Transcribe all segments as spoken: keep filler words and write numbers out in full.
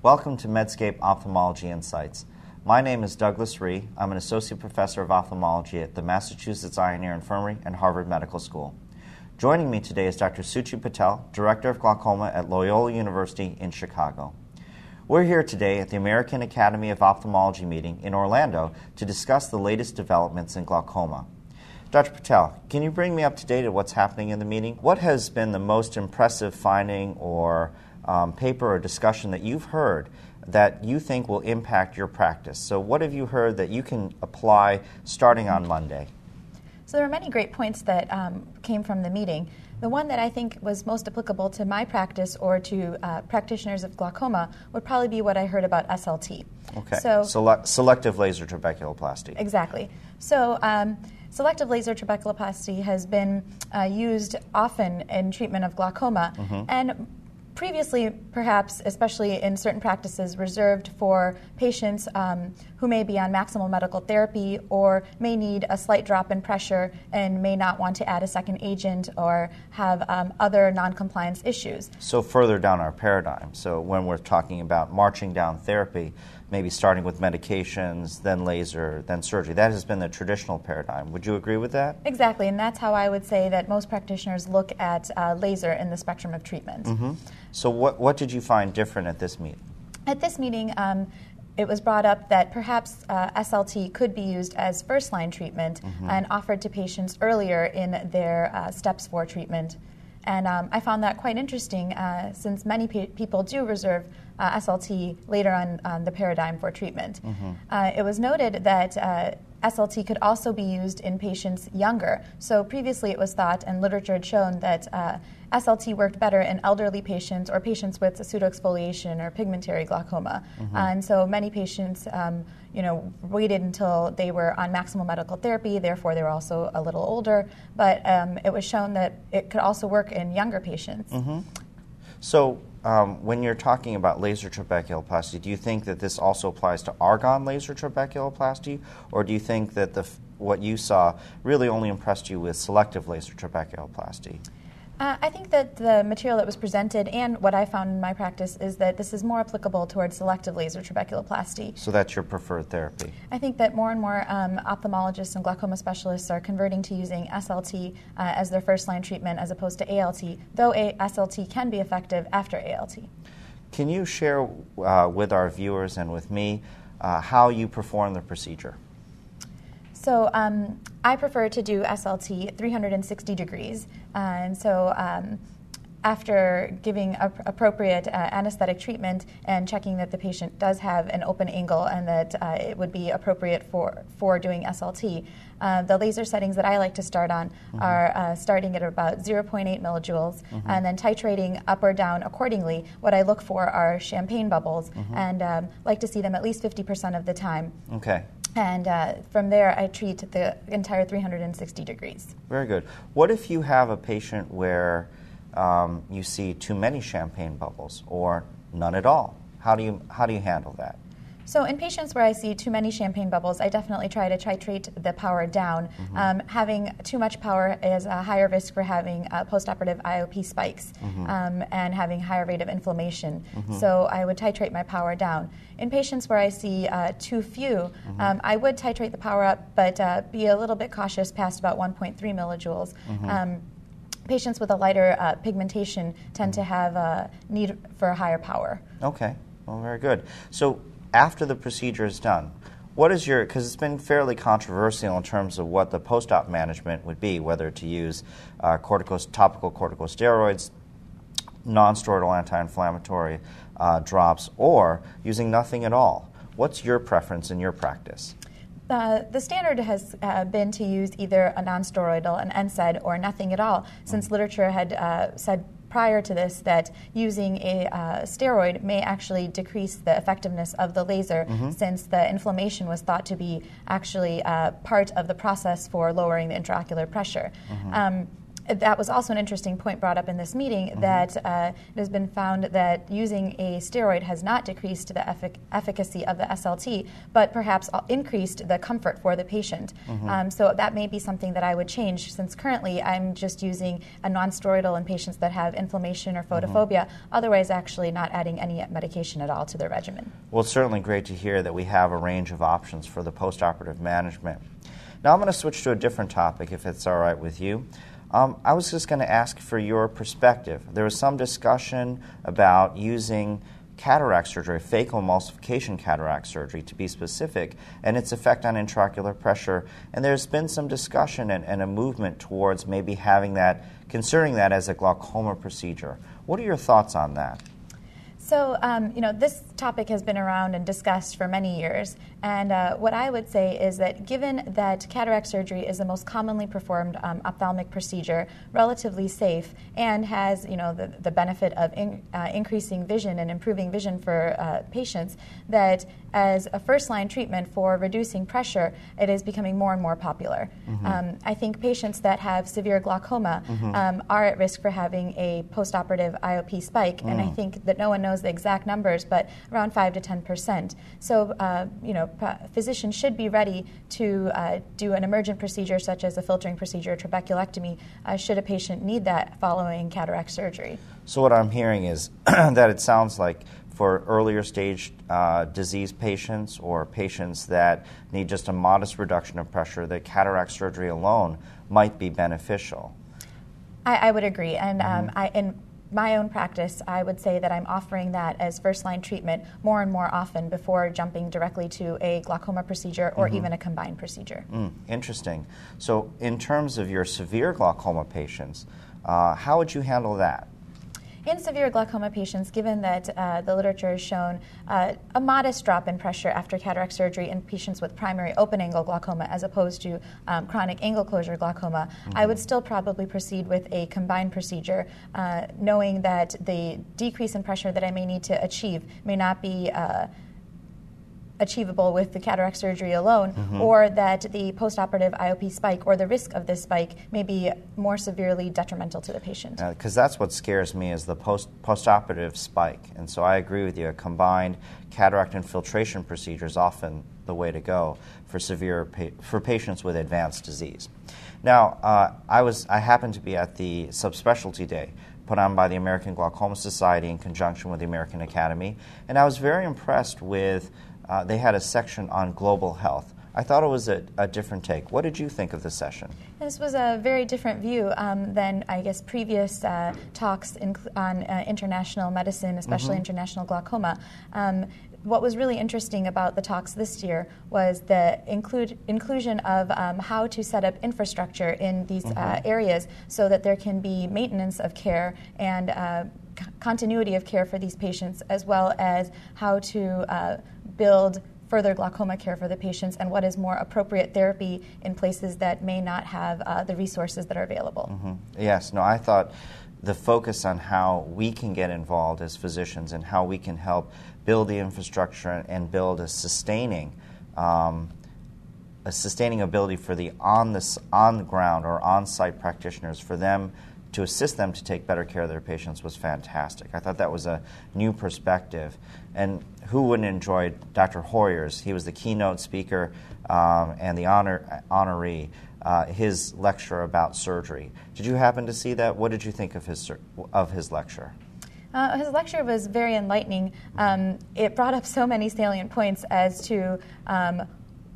Welcome to Medscape Ophthalmology Insights. My name is Douglas Rhee. I'm an Associate Professor of Ophthalmology at the Massachusetts Eye and Ear Infirmary and Harvard Medical School. Joining me today is Doctor Suchi Patel, Director of Glaucoma at Loyola University in Chicago. We're here today at the American Academy of Ophthalmology meeting in Orlando to discuss the latest developments in glaucoma. Doctor Patel, can you bring me up to date on what's happening in the meeting? What has been the most impressive finding or um, paper or discussion that you've heard that you think will impact your practice? So what have you heard that you can apply starting on Monday? So there are many great points that um, came from the meeting. The one that I think was most applicable to my practice or to uh, practitioners of glaucoma would probably be what I heard about S L T. Okay, so, Sele- selective laser trabeculoplasty. Exactly. So um, selective laser trabeculoplasty has been uh, used often in treatment of glaucoma, mm-hmm. and previously, perhaps, especially in certain practices, reserved for patients um, who may be on maximal medical therapy or may need a slight drop in pressure and may not want to add a second agent or have um, other noncompliance issues. So further down our paradigm, so when we're talking about marching down therapy, maybe starting with medications, then laser, then surgery. That has been the traditional paradigm. Would you agree with that? Exactly, and that's how I would say that most practitioners look at uh, laser in the spectrum of treatment. Mm-hmm. So what, what did you find different at this meeting? At this meeting, um, it was brought up that perhaps uh, S L T could be used as first-line treatment mm-hmm. and offered to patients earlier in their uh, steps for treatment. And um, I found that quite interesting uh, since many pe- people do reserve uh, S L T later on, on the paradigm for treatment. Mm-hmm. Uh, it was noted that uh, S L T could also be used in patients younger. So previously it was thought, and literature had shown, that uh, S L T worked better in elderly patients or patients with pseudoexfoliation or pigmentary glaucoma. Mm-hmm. Uh, and so many patients um, you know, waited until they were on maximal medical therapy, therefore they were also a little older. But um, it was shown that it could also work in younger patients. Mm-hmm. So um, when you're talking about laser trabeculoplasty, do you think that this also applies to argon laser trabeculoplasty, or do you think that the what you saw really only impressed you with selective laser trabeculoplasty? Uh, I think that the material that was presented and what I found in my practice is that this is more applicable towards selective laser trabeculoplasty. So that's your preferred therapy? I think that more and more um, ophthalmologists and glaucoma specialists are converting to using S L T uh, as their first-line treatment as opposed to A L T, though a S L T can be effective after A L T. Can you share uh, with our viewers and with me uh, how you perform the procedure? So um, I prefer to do S L T three hundred sixty degrees, uh, and so um, after giving a, appropriate uh, anesthetic treatment and checking that the patient does have an open angle and that uh, it would be appropriate for, for doing S L T, uh, the laser settings that I like to start on mm-hmm. are uh, starting at about zero point eight millijoules mm-hmm. and then titrating up or down accordingly. What I look for are champagne bubbles mm-hmm. and um, like to see them at least fifty percent of the time. Okay. And uh, from there, I treat the entire three hundred sixty degrees. Very good. What if you have a patient where um, you see too many champagne bubbles or none at all? How do you how do you handle that? So in patients where I see too many champagne bubbles, I definitely try to titrate the power down. Mm-hmm. Um, having too much power is a higher risk for having uh, postoperative I O P spikes mm-hmm. um, and having higher rate of inflammation. Mm-hmm. So I would titrate my power down. In patients where I see uh, too few, mm-hmm. um, I would titrate the power up, but uh, be a little bit cautious past about one point three millijoules. Mm-hmm. Um, patients with a lighter uh, pigmentation tend mm-hmm. to have a need for a higher power. Okay, well, very good. So after the procedure is done, what is your, because it's been fairly controversial in terms of what the post-op management would be, whether to use uh, corticos, topical corticosteroids, non-steroidal anti-inflammatory uh, drops, or using nothing at all. What's your preference in your practice? Uh, the standard has uh, been to use either a non-steroidal, an N SAID, or nothing at all, since mm-hmm. literature had uh, said prior to this that using a uh, steroid may actually decrease the effectiveness of the laser mm-hmm. since the inflammation was thought to be actually uh, part of the process for lowering the intraocular pressure. Mm-hmm. Um, that was also an interesting point brought up in this meeting, mm-hmm. that uh, it has been found that using a steroid has not decreased the effic- efficacy of the S L T, but perhaps increased the comfort for the patient. Mm-hmm. Um, so that may be something that I would change, since currently I'm just using a non-steroidal in patients that have inflammation or photophobia, mm-hmm. otherwise actually not adding any medication at all to their regimen. Well, it's certainly great to hear that we have a range of options for the postoperative management. Now I'm going to switch to a different topic, if it's all right with you. Um, I was just going to ask for your perspective. There was some discussion about using cataract surgery, phacoemulsification cataract surgery to be specific, and its effect on intraocular pressure. And there's been some discussion and, and a movement towards maybe having that, considering that as a glaucoma procedure. What are your thoughts on that? So, um, you know, this topic has been around and discussed for many years, and uh, what I would say is that given that cataract surgery is the most commonly performed um, ophthalmic procedure, relatively safe, and has, you know, the, the benefit of in, uh, increasing vision and improving vision for uh, patients, that as a first-line treatment for reducing pressure, it is becoming more and more popular. Mm-hmm. Um, I think patients that have severe glaucoma mm-hmm. um, are at risk for having a postoperative I O P spike, mm. and I think that no one knows the exact numbers, but around five to ten percent. So, uh, you know, p- physicians should be ready to uh, do an emergent procedure such as a filtering procedure, trabeculectomy, uh, should a patient need that following cataract surgery. So what I'm hearing is that it sounds like for earlier stage uh, disease patients or patients that need just a modest reduction of pressure, that cataract surgery alone might be beneficial. I, I would agree, and Mm-hmm. um, I in my own practice, I would say that I'm offering that as first-line treatment more and more often before jumping directly to a glaucoma procedure or mm-hmm. even a combined procedure. Mm, interesting. So in terms of your severe glaucoma patients, uh, how would you handle that? In severe glaucoma patients, given that uh, the literature has shown uh, a modest drop in pressure after cataract surgery in patients with primary open-angle glaucoma as opposed to um, chronic angle closure glaucoma, mm-hmm. I would still probably proceed with a combined procedure, uh, knowing that the decrease in pressure that I may need to achieve may not be uh, achievable with the cataract surgery alone, mm-hmm. or that the postoperative I O P spike or the risk of this spike may be more severely detrimental to the patient. Because uh, that's what scares me, is the post postoperative spike. And so I agree with you. A combined cataract infiltration procedure is often the way to go for severe pa- for patients with advanced disease. Now, uh, I was I happened to be at the subspecialty day put on by the American Glaucoma Society in conjunction with the American Academy, and I was very impressed with. Uh, they had a section on global health. I thought it was a, a different take. What did you think of the session? This was a very different view um, than, I guess, previous uh, talks in, on uh, international medicine, especially mm-hmm. international glaucoma. Um, what was really interesting about the talks this year was the include, inclusion of um, how to set up infrastructure in these mm-hmm. uh, areas so that there can be maintenance of care and uh, c- continuity of care for these patients, as well as how to uh, build further glaucoma care for the patients and what is more appropriate therapy in places that may not have uh, the resources that are available. Mm-hmm. Yes, no, I thought the focus on how we can get involved as physicians and how we can help build the infrastructure and build a sustaining um, a sustaining ability for the on the on the ground or on-site practitioners, for them to assist them to take better care of their patients, was fantastic. I thought that was a new perspective. And who wouldn't enjoy Doctor Hoyers? He was the keynote speaker um, and the honor honoree, uh, his lecture about surgery. Did you happen to see that? What did you think of his, of his lecture? Uh, his lecture was very enlightening. Um, it brought up so many salient points as to um,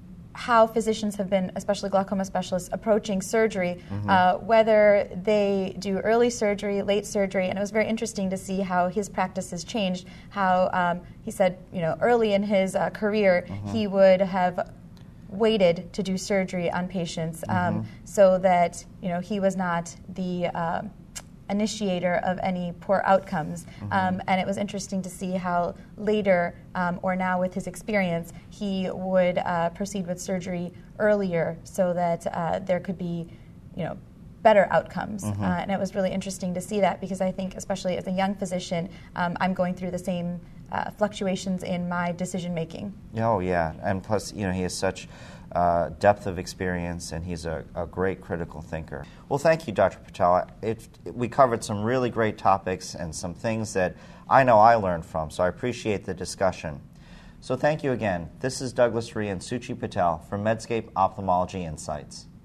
how physicians have been, especially glaucoma specialists, approaching surgery, mm-hmm. uh, whether they do early surgery, late surgery, and it was very interesting to see how his practice has changed, how um, he said, you know, early in his uh, career, mm-hmm. he would have waited to do surgery on patients um, mm-hmm. so that, you know, he was not the uh, initiator of any poor outcomes. Mm-hmm. Um, and it was interesting to see how later, um, or now with his experience, he would uh, proceed with surgery earlier so that uh, there could be, you know, better outcomes. Mm-hmm. Uh, and it was really interesting to see that because I think, especially as a young physician, um, I'm going through the same uh, fluctuations in my decision making. Oh, yeah. And plus, you know, he has such uh, depth of experience, and he's a, a great critical thinker. Well, thank you, Doctor Patel. It, it, we covered some really great topics and some things that I know I learned from, so I appreciate the discussion. So thank you again. This is Douglas Rhee and Suchi Patel from Medscape Ophthalmology Insights.